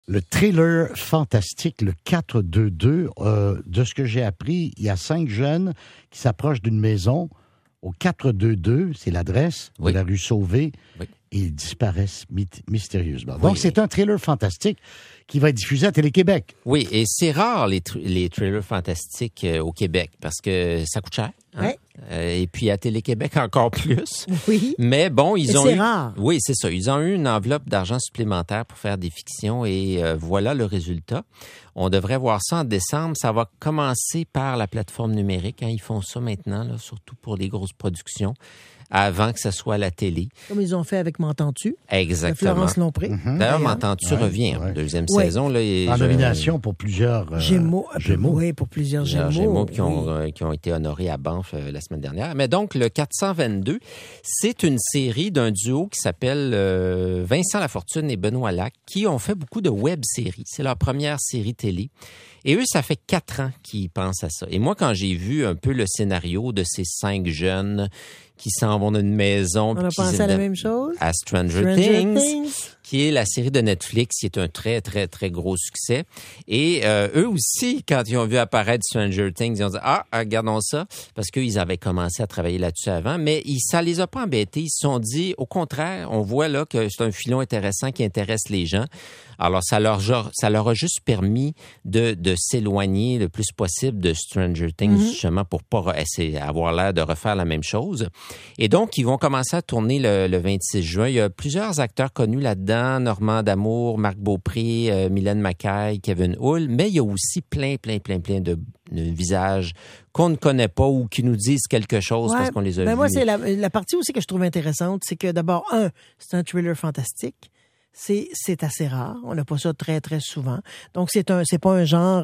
Le trailer fantastique, le 422, de ce que j'ai appris, il y a 5 jeunes qui s'approchent d'une maison au 422, c'est l'adresse de la rue Sauvé, et ils disparaissent mystérieusement. Donc, c'est un trailer fantastique qui va être diffusé à Télé-Québec. Oui, et c'est rare les trailers fantastiques au Québec parce que ça coûte cher. Hein? Ouais. Et puis à Télé-Québec encore plus. Oui. Mais bon, c'est rare. Oui, c'est ça. Ils ont eu une enveloppe d'argent supplémentaire pour faire des fictions et voilà le résultat. On devrait voir ça en décembre. Ça va commencer par la plateforme numérique. Hein. Ils font ça maintenant, là, surtout pour les grosses productions, avant que ce soit à la télé. Comme ils ont fait avec M'entends-tu? Exactement. Florence Lompré. D'ailleurs, M'entends-tu revient en deuxième saison. Là, en nomination pour plusieurs Gémeaux. Gémeaux. Oui, pour plusieurs Gémeaux qui ont été honorés à Banff la semaine dernière. Mais donc, le 422, c'est une série d'un duo qui s'appelle Vincent Lafortune et Benoît Lac, qui ont fait beaucoup de web-séries. C'est leur première série télé. Et eux, ça fait 4 ans qu'ils pensent à ça. Et moi, quand j'ai vu un peu le scénario de ces 5 jeunes qui s'en vont d'une maison... On a pensé à la même chose? À Stranger Things, qui est la série de Netflix, qui est un très, très, très gros succès. Et eux aussi, quand ils ont vu apparaître Stranger Things, ils ont dit « Ah, regardons ça », parce qu'ils avaient commencé à travailler là-dessus avant. Mais ça les a pas embêtés. Ils se sont dit, au contraire, on voit là que c'est un filon intéressant qui intéresse les gens. Alors, ça leur a juste permis de s'éloigner le plus possible de Stranger Things, justement, pour pas avoir l'air de refaire la même chose. Et donc, ils vont commencer à tourner le 26 juin. Il y a plusieurs acteurs connus là-dedans, Normand D'Amour, Marc Beaupré, Mylène Mackay, Kevin Hull, mais il y a aussi plein de visages qu'on ne connaît pas ou qui nous disent quelque chose parce qu'on les a vus. Moi, c'est la partie aussi que je trouve intéressante, c'est que d'abord, c'est un thriller fantastique. C'est assez rare. On n'a pas ça très, très souvent. Donc, c'est pas un genre,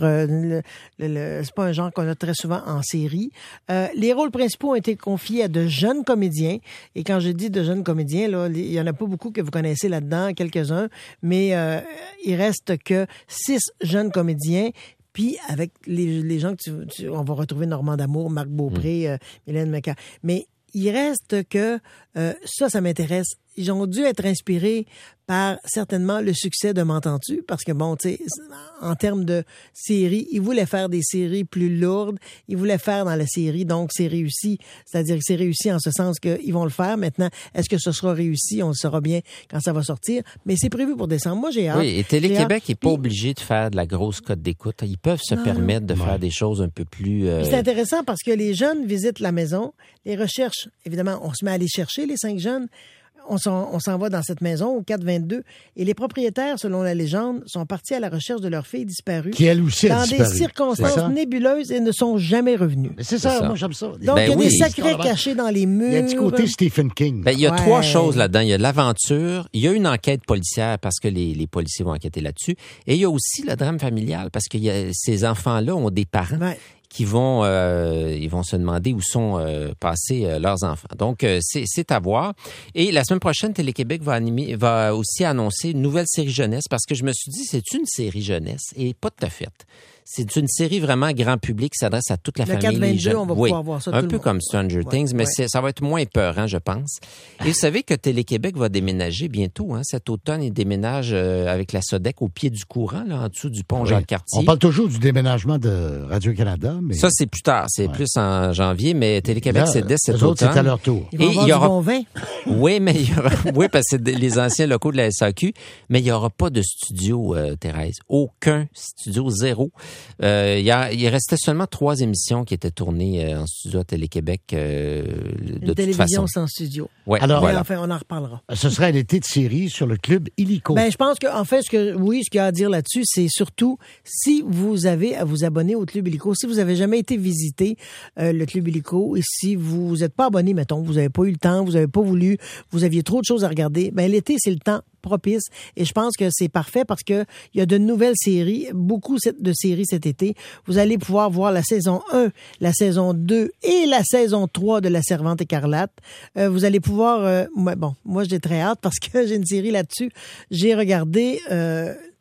c'est pas un genre qu'on a très souvent en série. Les rôles principaux ont été confiés à de jeunes comédiens. Et quand je dis de jeunes comédiens, là, il y en a pas beaucoup que vous connaissez là-dedans, quelques-uns. Mais, il reste que 6 jeunes comédiens. Puis, avec les gens que on va retrouver Normand D'Amour, Marc Beaupré, Mylène Mackay. Mais, il reste que, ça m'intéresse. Ils ont dû être inspirés par certainement le succès de M'entends-tu, parce que bon, tu sais, en termes de séries, ils voulaient faire des séries plus lourdes, ils voulaient faire dans la série, donc c'est réussi, c'est-à-dire que c'est réussi en ce sens qu'ils vont le faire. Maintenant, est-ce que ce sera réussi? On le saura bien quand ça va sortir, mais c'est prévu pour décembre. Moi, j'ai hâte. Oui, et Télé-Québec n'est pas obligé de faire de la grosse cote d'écoute. Ils peuvent se permettre de faire des choses un peu plus... C'est intéressant parce que les jeunes visitent la maison, les recherches, évidemment, on se met à aller chercher les 5 jeunes. On s'en va dans cette maison au 422 et les propriétaires, selon la légende, sont partis à la recherche de leur fille disparue. Qui, elle aussi, a disparu. Dans des circonstances nébuleuses et ne sont jamais revenus. Mais c'est ça, moi j'aime ça. Donc, il y a des secrets cachés dans les murs. Il y a un petit côté Stephen King. Il y a 3 choses là-dedans. Il y a l'aventure, il y a une enquête policière parce que les policiers vont enquêter là-dessus, et il y a aussi le drame familial parce que ces enfants-là ont des parents. Qui vont ils vont se demander où sont passés leurs enfants. Donc c'est à voir. Et la semaine prochaine, Télé-Québec va aussi annoncer une nouvelle série jeunesse parce que je me suis dit c'est une série jeunesse et pas tout à fait. C'est une série vraiment grand public qui s'adresse à toute la famille. Le 422, on va pouvoir voir ça. Un peu comme Stranger Things, mais ça va être moins épeurant, je pense. Et vous savez que Télé-Québec va déménager bientôt. Hein, cet automne, il déménage avec la Sodec au pied du courant, là, en dessous du pont Jacques-Cartier. On parle toujours du déménagement de Radio-Canada. Mais... Ça, c'est plus tard. C'est plus en janvier, mais Télé-Québec, c'est dès cet automne. C'est à leur tour. Il y aura du bon vin. Oui, mais il y aura... Oui, parce que c'est les anciens locaux de la SAQ, mais il n'y aura pas de studio, Thérèse. Aucun studio, 0. Il restait seulement 3 émissions qui étaient tournées en studio à Télé-Québec de toute télévision façon. sans studio. Ouais, alors, voilà. Enfin, on en reparlera. Ce serait un été de série sur le club illico. Ben, je pense que, en fait, ce qu'il y a à dire là-dessus, c'est surtout si vous avez à vous abonner au club illico, si vous avez jamais été visiter le club illico, et si vous n'êtes pas abonné, mettons, vous n'avez pas eu le temps, vous n'avez pas voulu, vous aviez trop de choses à regarder, ben l'été, c'est le temps propice. Et je pense que c'est parfait parce que il y a de nouvelles séries, beaucoup de séries cet été. Vous allez pouvoir voir la saison 1, la saison 2 et la saison 3 de La Servante écarlate. Vous allez pouvoir... moi, j'ai très hâte parce que j'ai une série là-dessus. J'ai regardé...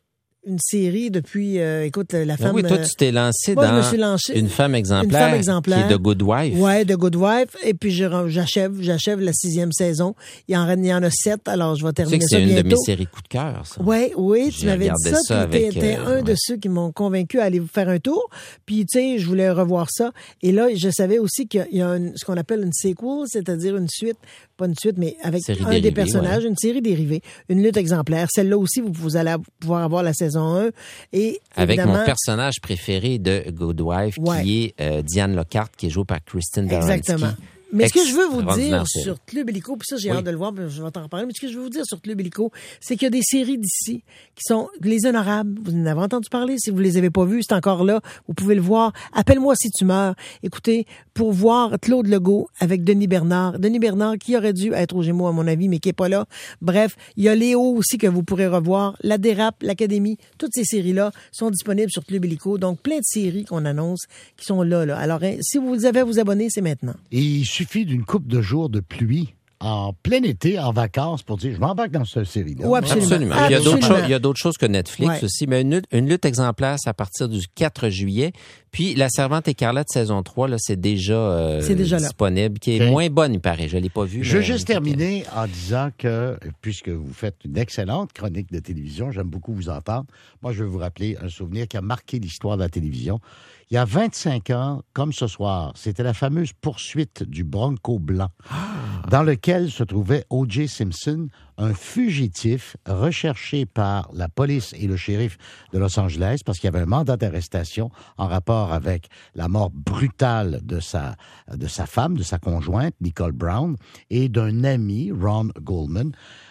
une série depuis, écoute, la femme... Oui, toi, tu t'es lancé moi, dans je me suis lancé, une femme exemplaire qui est The Good Wife. Ouais, The Good Wife. Et puis, j'achève la 6e saison. Il y en a 7, alors je vais terminer ça bientôt. C'est une de mes séries coup de cœur, ça. Oui, tu m'avais dit ça. Puis t'étais un de ceux qui m'ont convaincu à aller vous faire un tour. Puis, tu sais, je voulais revoir ça. Et là, je savais aussi qu'il y a ce qu'on appelle une sequel, c'est-à-dire une suite, pas une suite, mais avec série un dérivée, des personnages, une série dérivée, une lutte exemplaire. Celle-là aussi, vous allez pouvoir avoir la saison 1. Et avec mon personnage préféré de Good Wife, qui est Diane Lockhart, qui est jouée par Kristen Baranski. Exactement. Mais ce que je veux vous dire sur Club Illico, puis ça, j'ai hâte de le voir, puis je vais t'en reparler, mais ce que je veux vous dire sur Club Illico, c'est qu'il y a des séries d'ici qui sont Les Honorables. Vous en avez entendu parler. Si vous les avez pas vues, c'est encore là. Vous pouvez le voir. Appelle-moi si tu meurs. Écoutez, pour voir Claude Legault avec Denis Bernard. Denis Bernard qui aurait dû être au Gémeaux, à mon avis, mais qui est pas là. Bref, il y a Léo aussi que vous pourrez revoir. La Dérape, l'Académie. Toutes ces séries-là sont disponibles sur Club Illico. Donc, plein de séries qu'on annonce qui sont là. Alors, si vous avez à vous abonner, c'est maintenant. Et il suffit d'une coupe de jours de pluie en plein été, en vacances, pour dire, je m'embarque dans cette série-là. Oui, absolument. Il y a d'autres choses que Netflix aussi, mais une lutte exemplaire, c'est à partir du 4 juillet. Puis La Servante écarlate saison 3, là, c'est déjà disponible, qui est moins bonne, il paraît. Je l'ai pas vu. Je veux juste terminer en disant que, puisque vous faites une excellente chronique de télévision, j'aime beaucoup vous entendre. Moi, je vais vous rappeler un souvenir qui a marqué l'histoire de la télévision. Il y a 25 ans, comme ce soir, c'était la fameuse poursuite du Bronco blanc, dans lequel se trouvait O.J. Simpson, un fugitif recherché par la police et le shérif de Los Angeles parce qu'il y avait un mandat d'arrestation en rapport avec la mort brutale de sa femme, de sa conjointe, Nicole Brown, et d'un ami, Ron Goldman.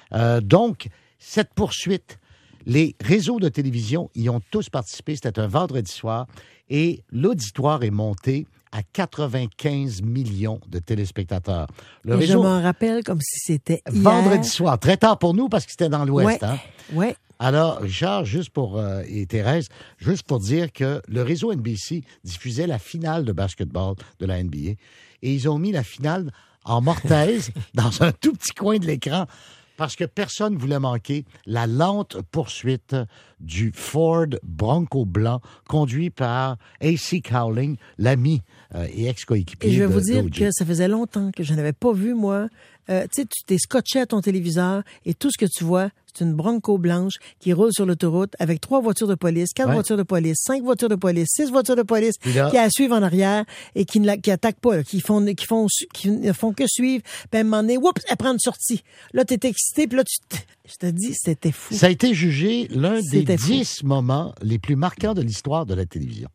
Donc, cette poursuite, les réseaux de télévision y ont tous participé. C'était un vendredi soir et l'auditoire est monté à 95 millions de téléspectateurs. Je m'en rappelle comme si c'était hier. Vendredi soir, très tard pour nous parce que c'était dans l'Ouest. Oui. Alors, Richard, et Thérèse, juste pour dire que le réseau NBC diffusait la finale de basketball de la NBA et ils ont mis la finale en mortaise dans un tout petit coin de l'écran parce que personne ne voulait manquer la lente poursuite du Ford Bronco blanc conduit par A.C. Cowling, l'ami et ex-coéquipier. Et je vais vous dire d'OJ. que ça faisait longtemps que je n'avais pas vu, moi. Tu sais, tu t'es scotché à ton téléviseur et tout ce que tu vois, c'est une Bronco blanche qui roule sur l'autoroute avec 3 voitures de police, 4 voitures de police, 5 voitures de police, 6 voitures de police qui la suivent en arrière et qui attaquent pas, là, qui ne font que suivre. Puis à un moment donné, oups, elle prend une sortie. Là, t'es excité, puis là, je te dis, c'était fou. Ça a été jugé l'un des 10 moments les plus marquants de l'histoire de la télévision.